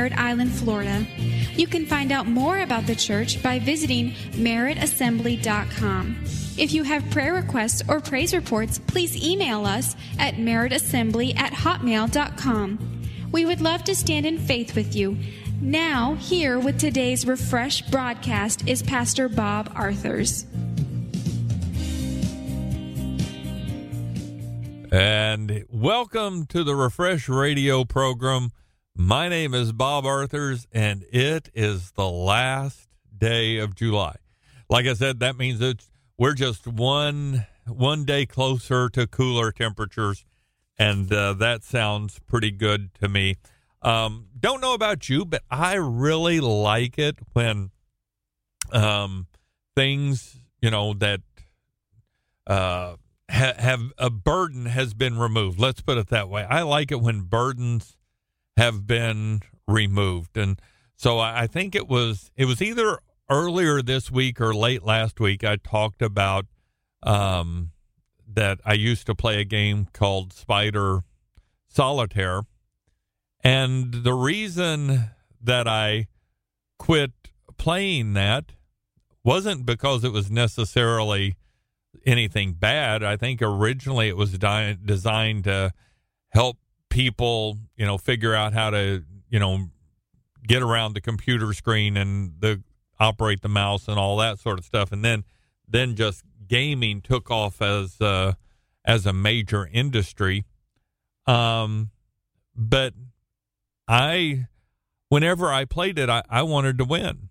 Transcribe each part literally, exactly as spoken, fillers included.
Merritt Island, Florida. You can find out more about the church by visiting merritt assembly dot com. If you have prayer requests or praise reports, please email us at merrittassembly at hotmail dot com. We would love to stand in faith with you. Now, here with today's Refresh broadcast is Pastor Bob Arthurs. And welcome to the Refresh Radio program. My name is Bob Arthurs, and it is the last day of July. Like I said, that means it's, we're just one one day closer to cooler temperatures, and uh, that sounds pretty good to me. Um, don't know about you, but I really like it when um, things, you know, that uh, ha- have a burden has been removed. Let's put it that way. I like it when burdens have been removed. And so I, I think it was it was either earlier this week or late last week, I talked about um, that I used to play a game called Spider Solitaire. And the reason that I quit playing that wasn't because it was necessarily anything bad. I think originally it was di- designed to help people, you know, figure out how to, you know, get around the computer screen and the operate the mouse and all that sort of stuff. And then, then just gaming took off as uh, as a major industry. Um, but I, whenever I played it, I, I wanted to win.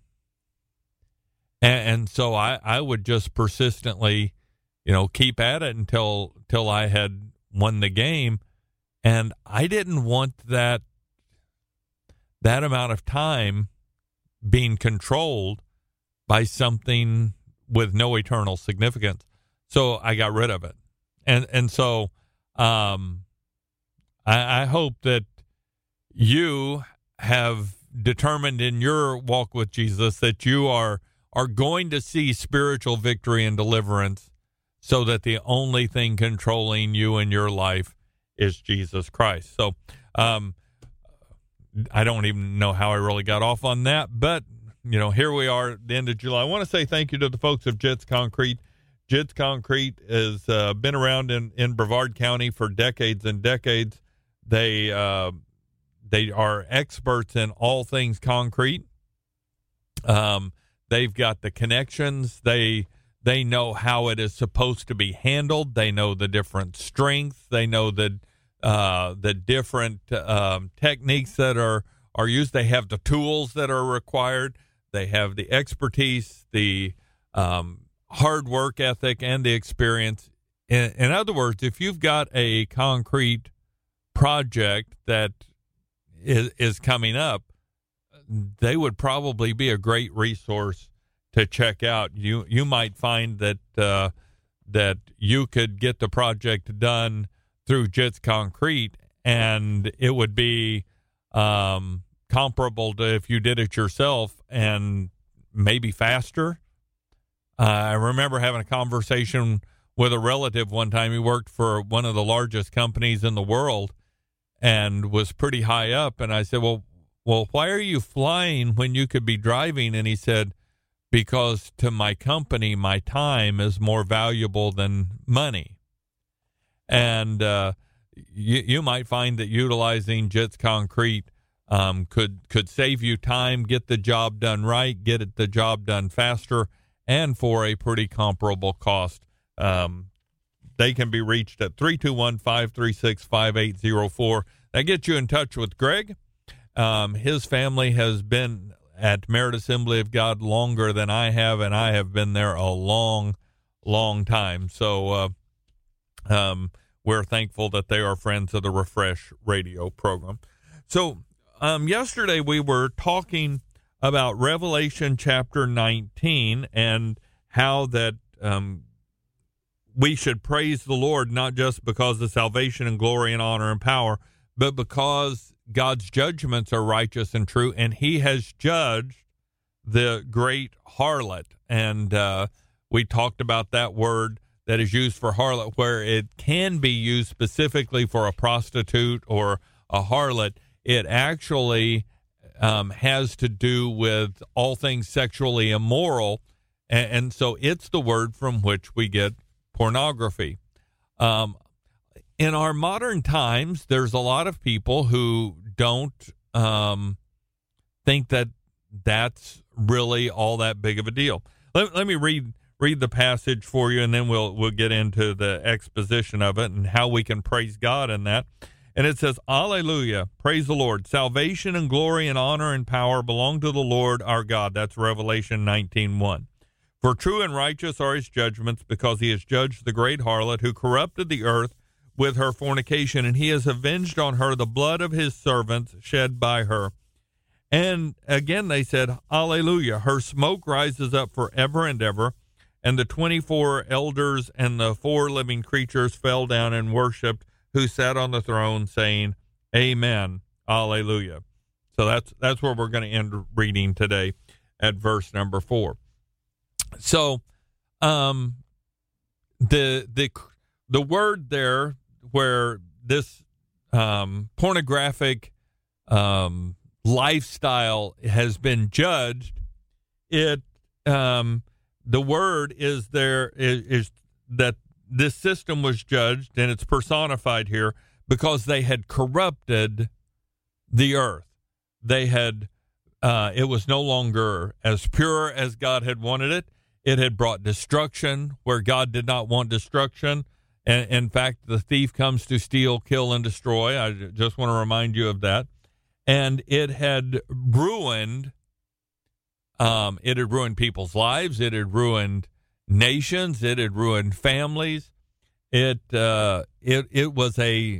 And, and so I, I would just persistently, you know, keep at it until, until I had won the game. And I didn't want that, that amount of time being controlled by something with no eternal significance. So I got rid of it. And, and so, um, I, I hope that you have determined in your walk with Jesus that you are are going to see spiritual victory and deliverance, so that the only thing controlling you in your life is Jesus Christ. So um, I don't even know how I really got off on that, but you know, here we are at the end of July. I want to say thank you to the folks of Jits Concrete. Jits Concrete has uh, been around in, in Brevard County for decades and decades. They uh, They are experts in all things concrete. Um, they've got the connections. They they know how it is supposed to be handled. They know the different strengths. They know the uh, the different um, techniques that are, are used. They have the tools that are required. They have the expertise, the um, hard work ethic, and the experience. In, in other words, if you've got a concrete project that Is, is coming up, they would probably be a great resource to check out. You you might find that uh, that you could get the project done through Jits Concrete, and it would be um, comparable to if you did it yourself, and maybe faster. Uh, I remember having a conversation with a relative one time. He worked for one of the largest companies in the world and was pretty high up. And I said, well, well, why are you flying when you could be driving? And he said, because to my company, my time is more valuable than money. And uh, you, you might find that utilizing Jits Concrete um, could, could save you time, get the job done right, get it, the job done faster, and for a pretty comparable cost. Um, They can be reached at three two one, five three six, five eight zero four. That gets you in touch with Greg. Um, his family has been at Merritt Assembly of God longer than I have, and I have been there a long, long time. So uh, um, we're thankful that they are friends of the Refresh Radio program. So um, yesterday we were talking about Revelation chapter nineteen and how that um, we should praise the Lord, not just because of salvation and glory and honor and power, but because God's judgments are righteous and true, and he has judged the great harlot. And uh, we talked about that word that is used for harlot, where it can be used specifically for a prostitute or a harlot. It actually um, has to do with all things sexually immoral, and, and so it's the word from which we get pornography. Um, in our modern times, there's a lot of people who don't um, think that that's really all that big of a deal. Let, let me read read the passage for you, and then we'll we'll get into the exposition of it and how we can praise God in that. And it says, Alleluia, praise the Lord. Salvation and glory and honor and power belong to the Lord our God. That's Revelation nineteen one. For true and righteous are his judgments, because he has judged the great harlot who corrupted the earth with her fornication, and he has avenged on her the blood of his servants shed by her. And again they said, Alleluia, her smoke rises up forever and ever. And the twenty-four elders and the four living creatures fell down and worshipped, who sat on the throne, saying, Amen, Alleluia. So that's that's where we're going to end reading today at verse number four. So um, the the the word there where this um, pornographic um, lifestyle has been judged, it um, the word is there is, is that this system was judged, and it's personified here because they had corrupted the earth. They had uh, it was no longer as pure as God had wanted it. It had brought destruction where God did not want destruction. And in fact, the thief comes to steal, kill, and destroy. I just want to remind you of that. And it had ruined, um, it had ruined people's lives. It had ruined nations. It had ruined families. It uh, it it was a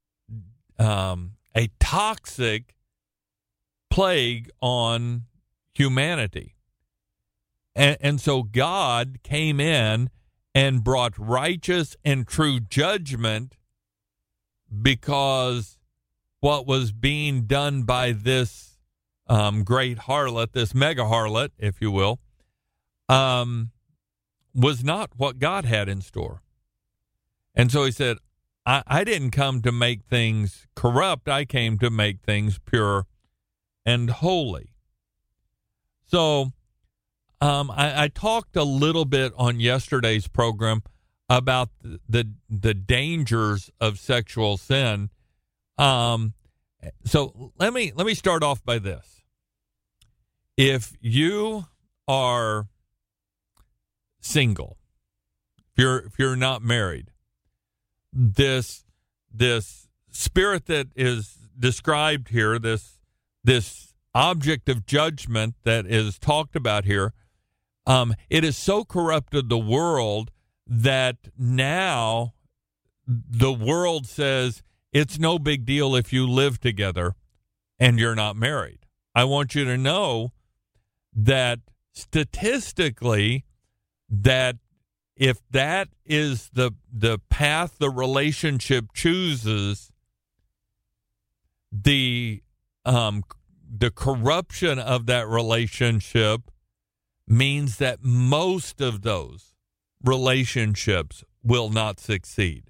um, a toxic plague on humanity. And, and so God came in and brought righteous and true judgment, because what was being done by this um, great harlot, this mega harlot, if you will, um, was not what God had in store. And so he said, I, I didn't come to make things corrupt. I came to make things pure and holy. So Um, I, I talked a little bit on yesterday's program about the the, the dangers of sexual sin. Um, so let me let me start off by this. If you are single, if you're if you're not married, this this spirit that is described here, this this object of judgment that is talked about here, Um, it has so corrupted the world that now the world says it's no big deal if you live together and you're not married. I want you to know that statistically, that if that is the the path the relationship chooses, the um, the corruption of that relationship means that most of those relationships will not succeed.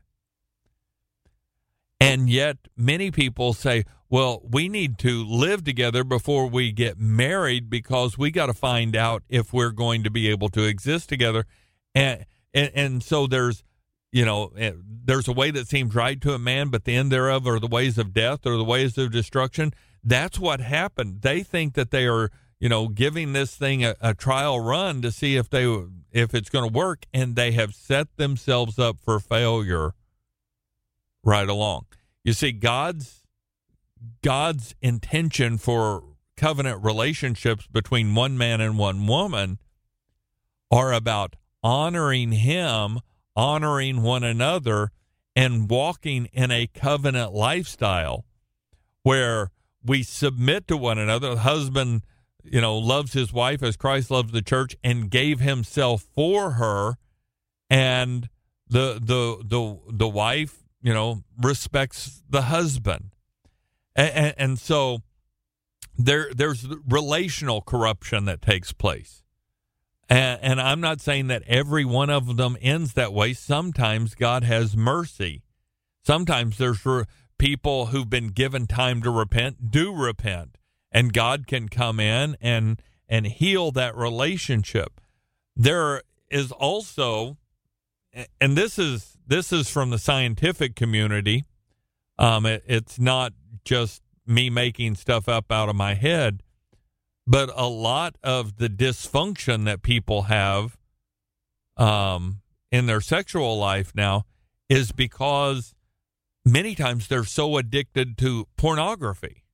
And yet many people say, well, we need to live together before we get married because we got to find out if we're going to be able to exist together. And, and and so there's, you know, there's a way that seems right to a man, but the end thereof are the ways of death or the ways of destruction. That's what happened. They think that they are, you know, giving this thing a, a trial run to see if they if it's going to work, and they have set themselves up for failure right along. You see, God's God's intention for covenant relationships between one man and one woman are about honoring him, honoring one another, and walking in a covenant lifestyle where we submit to one another. The husband, you know, loves his wife as Christ loves the church and gave himself for her, and the the the the wife, you know, respects the husband, and, and, and so there there's relational corruption that takes place, and, and I'm not saying that every one of them ends that way. Sometimes God has mercy. Sometimes there's people who've been given time to repent do repent. and God can come in and and heal that relationship. There is also, and this is this is from the scientific community. Um, it, it's not just me making stuff up out of my head, but a lot of the dysfunction that people have um, in their sexual life now is because many times they're so addicted to pornography.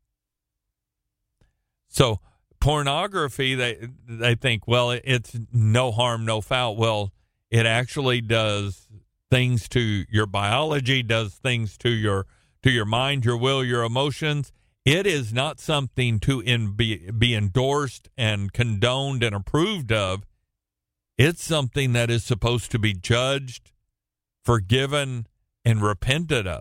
So pornography, they they think, well, it's no harm, no foul. Well, it actually does things to your biology, does things to your to your mind, your will, your emotions. It is not something to in, be, be endorsed and condoned and approved of. It's something that is supposed to be judged, forgiven, and repented of.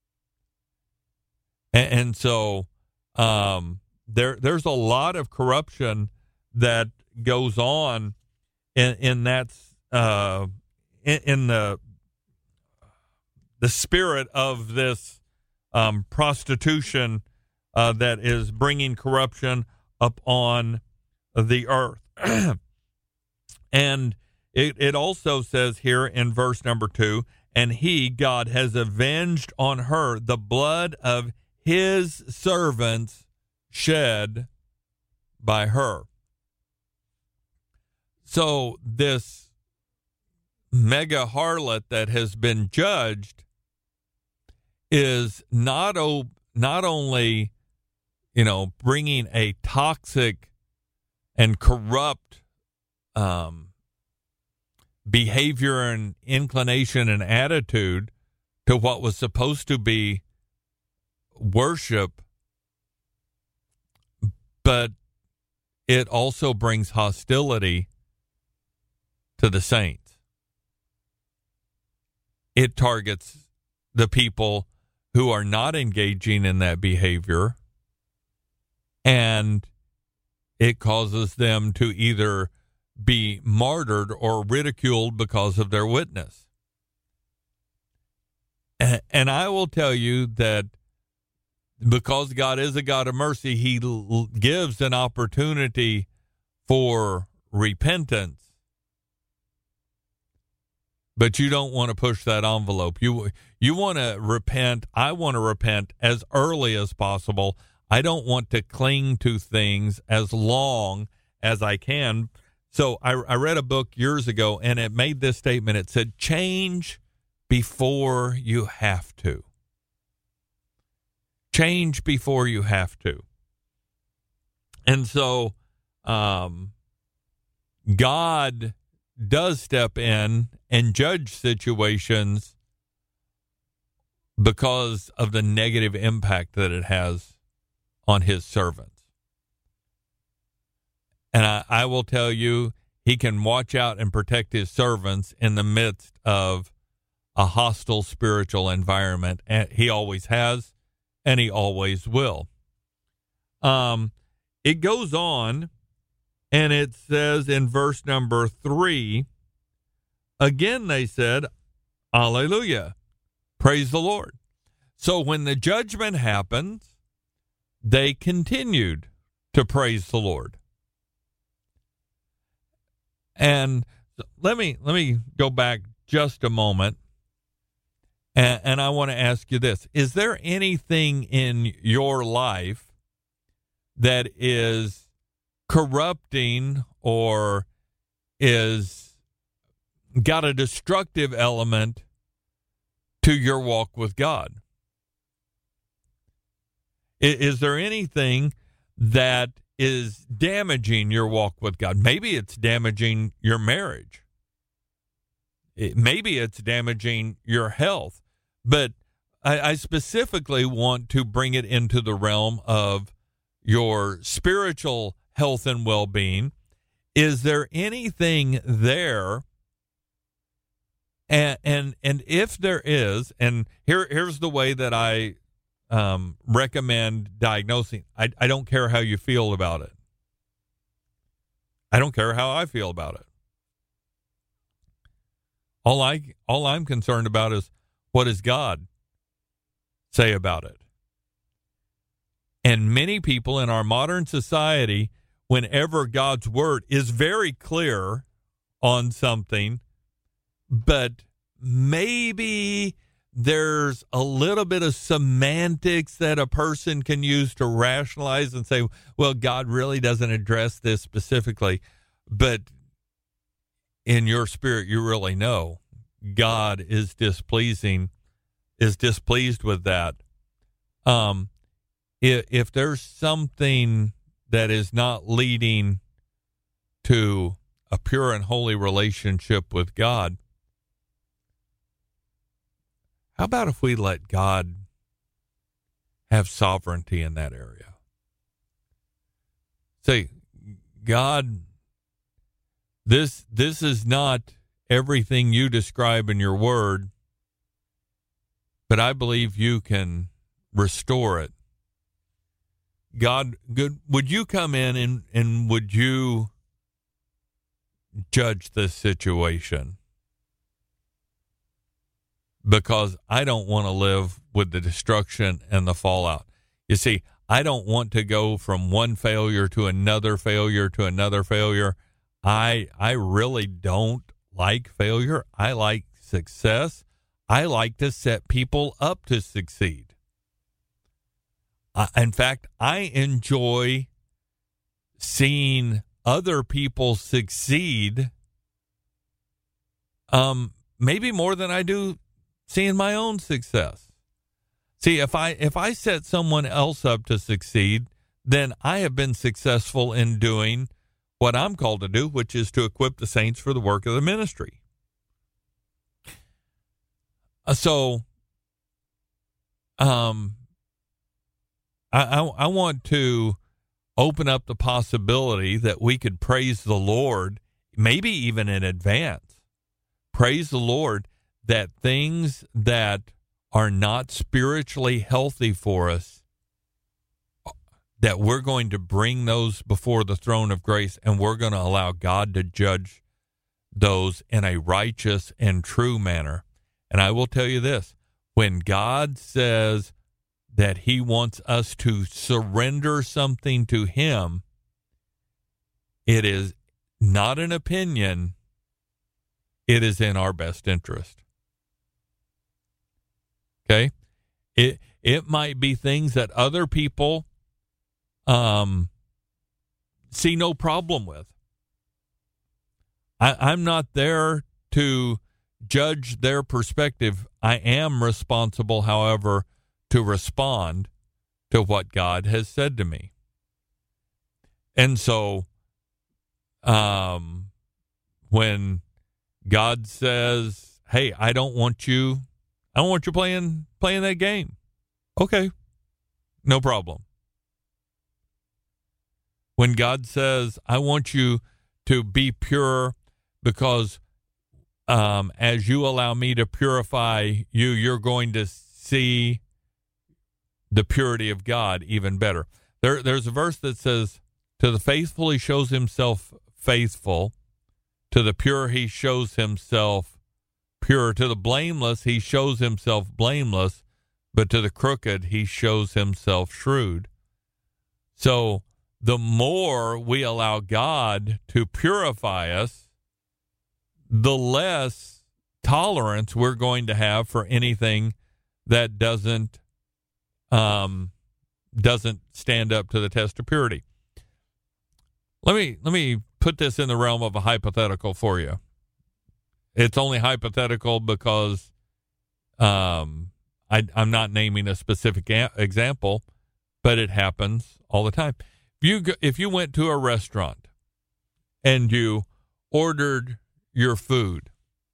And, and so um, there, there's a lot of corruption that goes on in, in that uh, in, in the the spirit of this um, prostitution uh, that is bringing corruption upon the earth. And it, it also says here in verse number two, and he, God, has avenged on her the blood of his servants shed by her. So this mega harlot that has been judged is not o- not only, you know, bringing a toxic and corrupt um, behavior and inclination and attitude to what was supposed to be worship, but it also brings hostility to the saints. It targets the people who are not engaging in that behavior, and it causes them to either be martyred or ridiculed because of their witness. And, and I will tell you that because God is a God of mercy, he l- gives an opportunity for repentance. But you don't want to push that envelope. You you want to repent. I want to repent as early as possible. I don't want to cling to things as long as I can. So I, I read a book years ago, and it made this statement. It said, change before you have to. Change before you have to. And so um, God does step in and judge situations because of the negative impact that it has on his servants. And I, I will tell you, he can watch out and protect his servants in the midst of a hostile spiritual environment. And he always has, and he always will. Um, it goes on, and it says in verse number three, again they said, Alleluia, praise the Lord. So when the judgment happens, they continued to praise the Lord. And let me let me go back just a moment, and, and I want to ask you this. Is there anything in your life that is corrupting or is got a destructive element to your walk with God? Is, is there anything that is damaging your walk with God? Maybe it's damaging your marriage. It, maybe it's damaging your health. But I, I specifically want to bring it into the realm of your spiritual health and well-being. Is there anything there? And and and if there is, and here here's the way that I um, recommend diagnosing. I I don't care how you feel about it. I don't care how I feel about it. All I all I'm concerned about is what does God say about it. And many people in our modern society, whenever God's word is very clear on something, but maybe there's a little bit of semantics that a person can use to rationalize and say, well, God really doesn't address this specifically. But in your spirit, you really know God is displeasing, is displeased with that. Um, if, if there's something that is not leading to a pure and holy relationship with God, how about if we let God have sovereignty in that area? Say, God, this this is not everything you describe in your word, but I believe you can restore it. God, good, would you come in and, and would you judge this situation? Because I don't want to live with the destruction and the fallout. You see, I don't want to go from one failure to another failure to another failure. I I really don't like failure. I like success. I like to set people up to succeed. I, in fact, I enjoy seeing other people succeed, um, maybe more than I do seeing my own success. See, if I if I set someone else up to succeed, then I have been successful in doing what I'm called to do, which is to equip the saints for the work of the ministry. Uh, so, um, I, I I want to open up the possibility that we could praise the Lord, maybe even in advance. Praise the Lord that things that are not spiritually healthy for us, that we're going to bring those before the throne of grace, and we're going to allow God to judge those in a righteous and true manner. And I will tell you this, when God says that he wants us to surrender something to him, it is not an opinion, it is in our best interest. Okay? It it might be things that other people um, see no problem with. I, I'm not there to judge their perspective. I am responsible, however, to respond to what God has said to me. And so, um, when God says, hey, I don't want you I don't want you playing playing that game. Okay, no problem. When God says, I want you to be pure because um, as you allow me to purify you, you're going to see the purity of God even better. There, there's a verse that says, to the faithful he shows himself faithful, to the pure he shows himself pure, to the blameless he shows himself blameless, but to the crooked he shows himself shrewd. So the more we allow God to purify us, the less tolerance we're going to have for anything that doesn't um, doesn't stand up to the test of purity. Let me let me put this in the realm of a hypothetical for you. It's only hypothetical because um, I, I'm not naming a specific a- example, but it happens all the time. If you go, if you went to a restaurant and you ordered your food,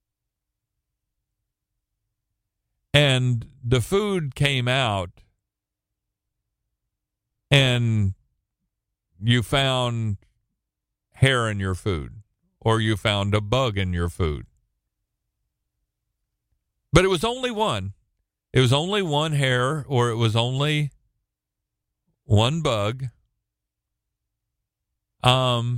and the food came out, and you found hair in your food, or you found a bug in your food. But it was only one. It was only one hair, or it was only one bug. Um,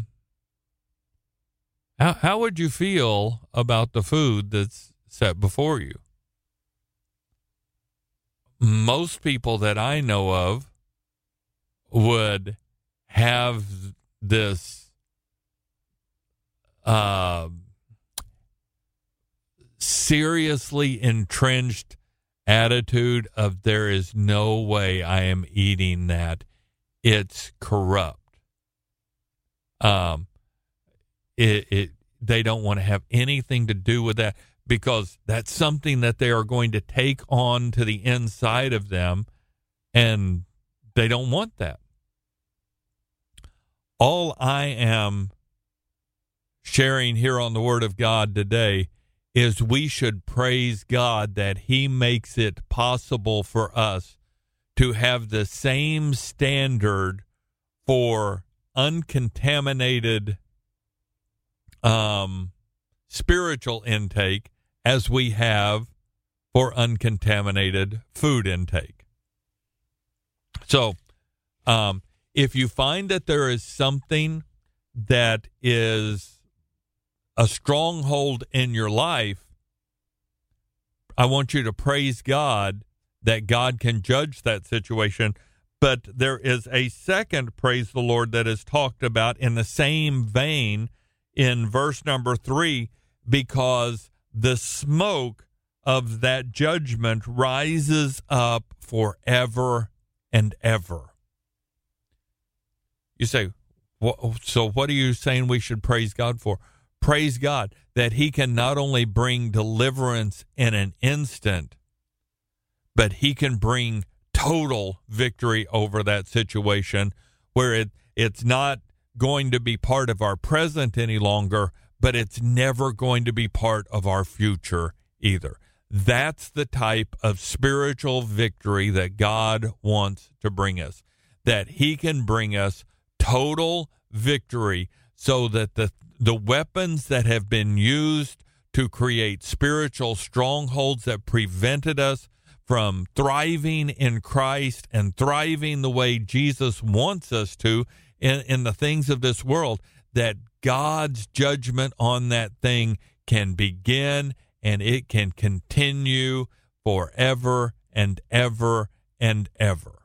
how, how would you feel about the food that's set before you? Most people that I know of would have this uh, seriously entrenched attitude of there is no way I am eating that. It's corrupt. Um, it, it they don't want to have anything to do with that because that's something that they are going to take on to the inside of them, and they don't want that. All I am sharing here on the Word of God today is we should praise God that He makes it possible for us to have the same standard for uncontaminated um, spiritual intake as we have for uncontaminated food intake. So, um, if you find that there is something that is a stronghold in your life, I want you to praise God that God can judge that situation. But there is a second praise the Lord that is talked about in the same vein in verse number three, because the smoke of that judgment rises up forever and ever. You say, so what are you saying we should praise God for? Praise God that He can not only bring deliverance in an instant, but He can bring total victory over that situation where it, it's not going to be part of our present any longer, but it's never going to be part of our future either. That's the type of spiritual victory that God wants to bring us, that He can bring us total victory so that the the weapons that have been used to create spiritual strongholds that prevented us from thriving in Christ and thriving the way Jesus wants us to in, in the things of this world, that God's judgment on that thing can begin and it can continue forever and ever and ever.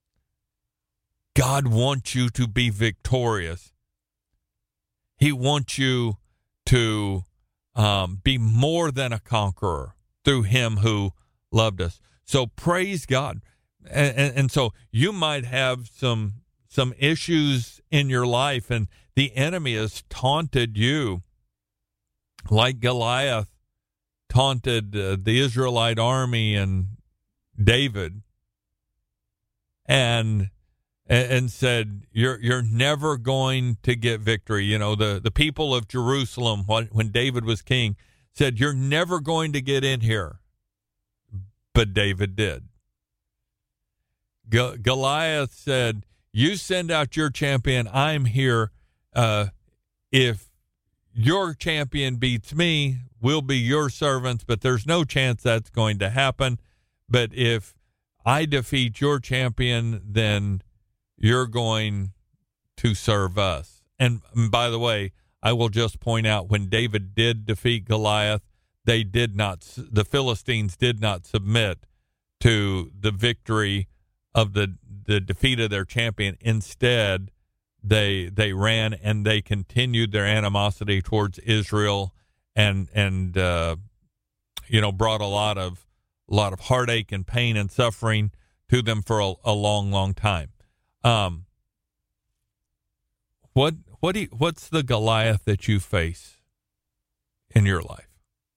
God wants you to be victorious. He wants you to um, be more than a conqueror through Him who loved us. So praise God. And, and, and so you might have some some issues in your life, and the enemy has taunted you like Goliath taunted uh, the Israelite army and David, and and said, you're you're never going to get victory. You know, the, the people of Jerusalem, when, when David was king, said, you're never going to get in here. But David did. Go- Goliath said, you send out your champion, I'm here. Uh, if your champion beats me, we'll be your servants, but there's no chance that's going to happen. But if I defeat your champion, then you're going to serve us. And by the way, I will just point out, when David did defeat Goliath, they did not, the Philistines did not submit to the victory of the, the defeat of their champion. Instead, they they ran and they continued their animosity towards Israel, and and uh, you know brought a lot of a lot of heartache and pain and suffering to them for a, a long, long time. Um, what what do you, what's the Goliath that you face in your life?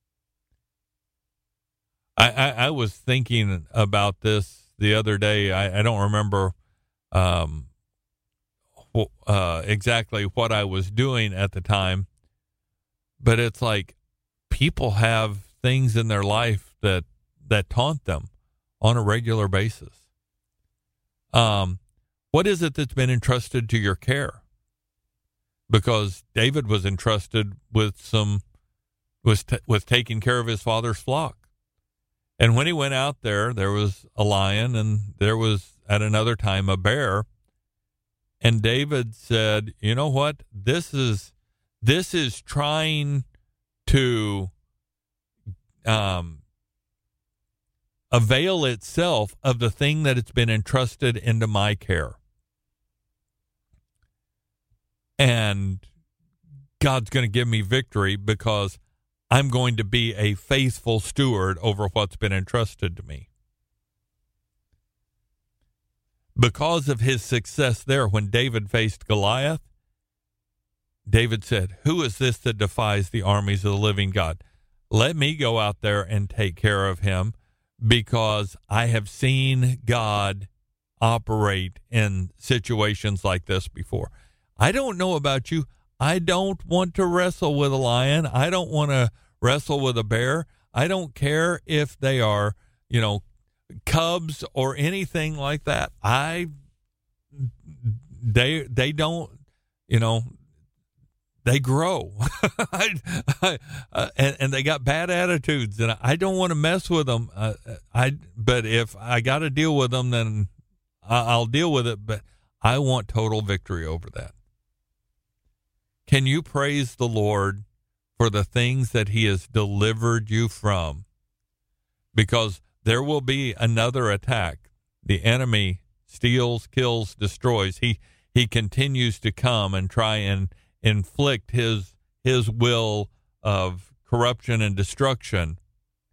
I, I, I was thinking about this the other day. I, I don't remember um, wh- uh, exactly what I was doing at the time, but it's like people have things in their life that that taunt them on a regular basis. Um. What is it that's been entrusted to your care? Because David was entrusted with some, was t- with taking care of his father's flock. And when he went out there, there was a lion, and there was at another time a bear. And David said, you know what? This is, this is trying to um, avail itself of the thing that it's been entrusted into my care. and God's going to give me victory because I'm going to be a faithful steward over what's been entrusted to me. Because of his success there, when David faced Goliath, David said, "Who is this that defies the armies of the living God? Let me go out there and take care of him, because I have seen God operate in situations like this before." I don't know about you. I don't want to wrestle with a lion. I don't want to wrestle with a bear. I don't care if they are, you know, cubs or anything like that. I, they, they don't, you know, they grow I, I, uh, and, and they got bad attitudes, and I don't want to mess with them. Uh, I, but if I got to deal with them, then I'll deal with it, but I want total victory over that. Can you praise the Lord for the things that he has delivered you from? Because there will be another attack. The enemy steals, kills, destroys. He he continues to come and try and inflict his his will of corruption and destruction.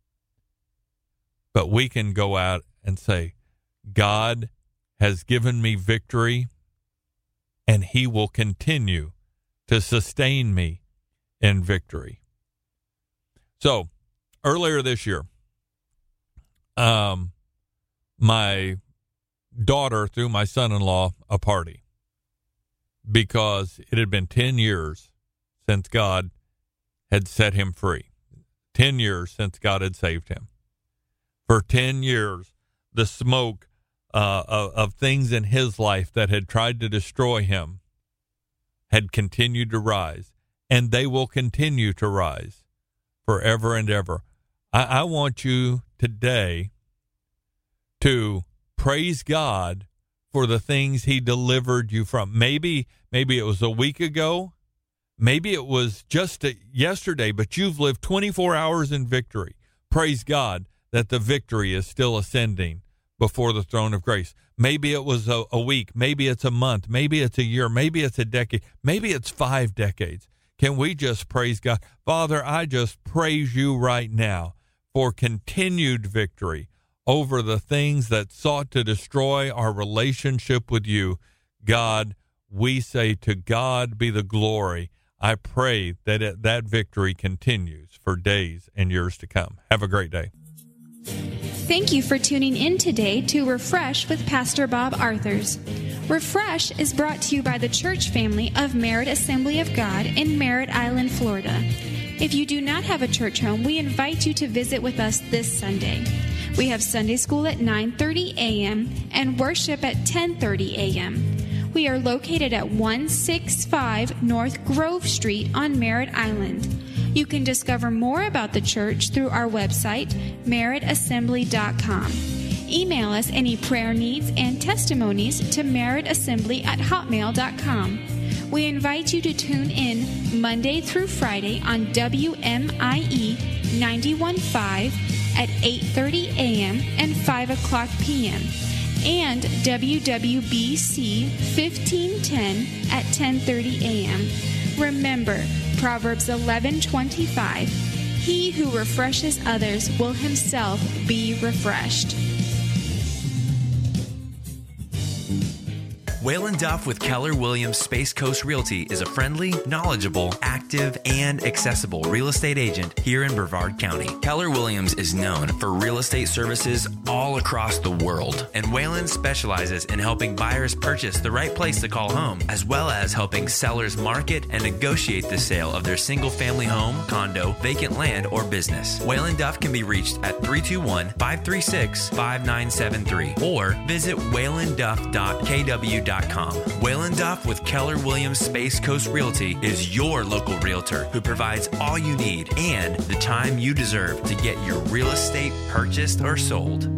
But we can go out and say, God has given me victory, and he will continue to sustain me in victory. So, earlier this year, um, my daughter threw my son-in-law a party because it had been ten years since God had set him free. ten years since God had saved him. For ten years, the smoke uh, of, of things in his life that had tried to destroy him had continued to rise, and they will continue to rise forever and ever. I, I want you today to praise God for the things he delivered you from. Maybe, maybe it was a week ago. Maybe it was just a, yesterday, but you've lived twenty-four hours in victory. Praise God that the victory is still ascending before the throne of grace. Maybe it was a, a week. Maybe it's a month. Maybe it's a year. Maybe it's a decade. Maybe it's five decades. Can we just praise God? Father, I just praise you right now for continued victory over the things that sought to destroy our relationship with you. God, we say, to God be the glory. I pray that it, that victory continues for days and years to come. Have a great day. Thank you for tuning in today to Refresh with Pastor Bob Arthurs. Refresh is brought to you by the church family of Merritt Assembly of God in Merritt Island, Florida. If you do not have a church home, we invite you to visit with us this Sunday. We have Sunday school at nine thirty a.m. and worship at ten thirty a.m. We are located at one sixty-five North Grove Street on Merritt Island. You can discover more about the church through our website, merritt assembly dot com. Email us any prayer needs and testimonies to merrittassembly at hotmail dot com. We invite you to tune in Monday through Friday on W M I E ninety-one point five at eight thirty a.m. and five o'clock p.m. and W W B C fifteen ten at ten thirty a.m. Remember, Proverbs eleven twenty-five, he who refreshes others will himself be refreshed. Waylon Duff with Keller Williams Space Coast Realty is a friendly, knowledgeable, active, and accessible real estate agent here in Brevard County. Keller Williams is known for real estate services all across the world, and Waylon specializes in helping buyers purchase the right place to call home, as well as helping sellers market and negotiate the sale of their single-family home, condo, vacant land, or business. Waylon Duff can be reached at three two one, five three six, five nine seven three or visit waylon duff dot k w dot com. Waylon Duff with Keller Williams Space Coast Realty is your local realtor who provides all you need and the time you deserve to get your real estate purchased or sold.